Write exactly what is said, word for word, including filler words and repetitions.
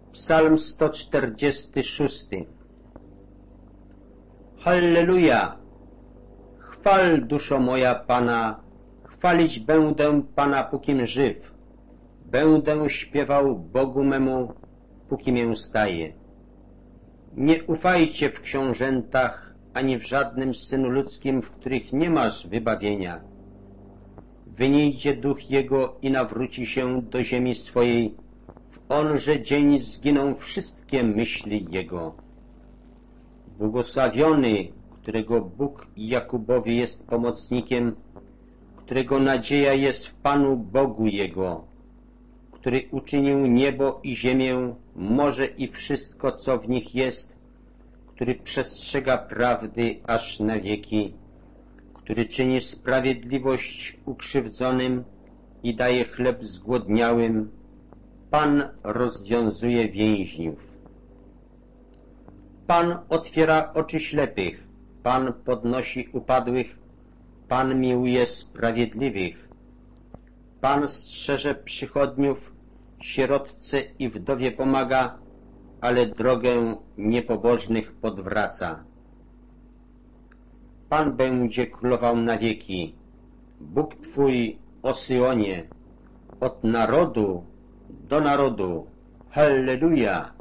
Psalm sto czterdziesty szósty. Halleluja! Chwal, duszo moja, Pana, chwalić będę Pana, pókim żyw. Będę śpiewał Bogu memu, póki mię staje. Nie ufajcie w książętach, ani w żadnym synu ludzkim, w których nie masz wybawienia. Wyniedzie duch jego i nawróci się do ziemi swojej. W onże dzień zginą wszystkie myśli jego. Błogosławiony, którego Bóg Jakubowi jest pomocnikiem, którego nadzieja jest w Panu Bogu jego, który uczynił niebo i ziemię, morze i wszystko, co w nich jest, który przestrzega prawdy aż na wieki, który czyni sprawiedliwość ukrzywdzonym i daje chleb zgłodniałym. Pan rozwiązuje więźniów. Pan otwiera oczy ślepych, Pan podnosi upadłych, Pan miłuje sprawiedliwych. Pan strzeże przychodniów, sierotce i wdowie pomaga, ale drogę niepobożnych podwraca. Pan będzie królował na wieki. Bóg Twój, o Syonie, od narodu do narodu. Halleluja!